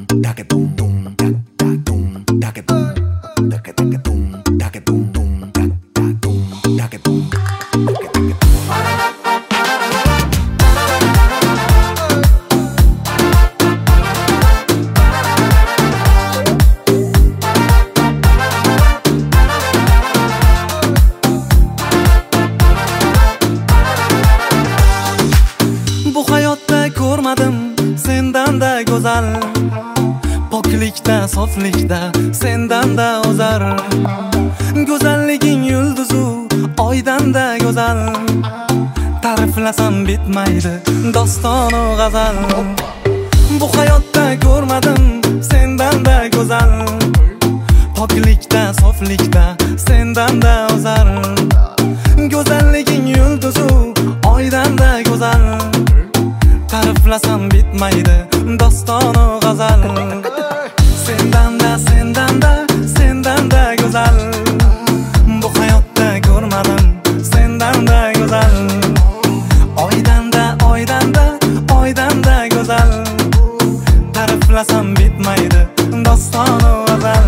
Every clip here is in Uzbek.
Bu hayotda ko'rmadim sendanda go'zal, poklikda, soflikda sendanda o'zar. Go'zalliging yulduzu oydanda go'zal, ta'riflasam bitmaydi dostonu g'azal. Bu hayotda ko'rmadim sendanda go'zal, poklikda, soflikda sendanda o'zar. Go'zalliging yulduzu oydanda go'zal, ta'riflasam bitmaydi dostonu g'azal. Sendanda, sendanda, sendanda go'zal, bu hayotda ko'rmadim sendanda go'zal. Oydanda, oydanda, oydanda go'zal, ta'riflasam bitmaydi dostonu g'azal.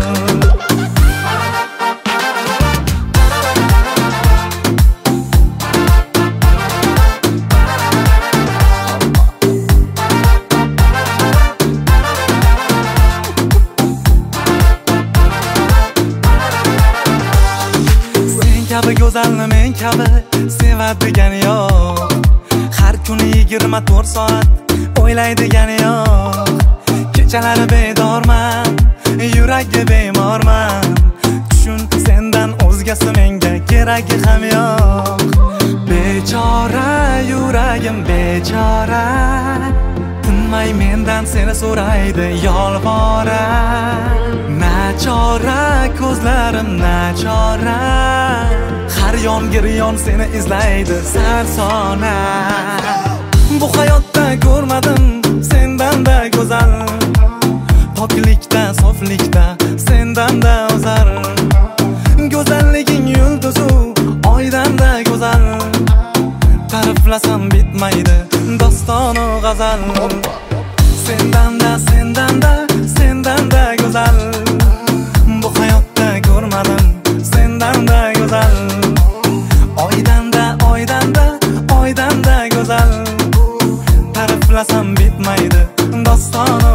Go'zalni men kabi sevadigan yo'q, har kuni 24 soat o'ylaydigani yo'q. Kechalari bedorman, yuragi bemorman, tushun sendan o'zgasi menga keragi ham yo'q. Bechora yuragim bechora, tinmay mendan seni so'raydi yolvora. Nachora ko'zlarim nachora, har yon seni izlaydi sarsona. Bu hayotda ko'rmadim sendanda go'zal, poklikda, soflikda sendanda o'zar. Go'zalliging yulduzu oydanda go'zal, ta'riflasam bitmaydi dostonu g'azal. Sendanda, sendanda, sendanda go'zal, bu hayotda ko'rmadim sendanda go'zal. Oydanda, oydanda, oydanda go'zal, ta'riflasam bitmaydi dostonu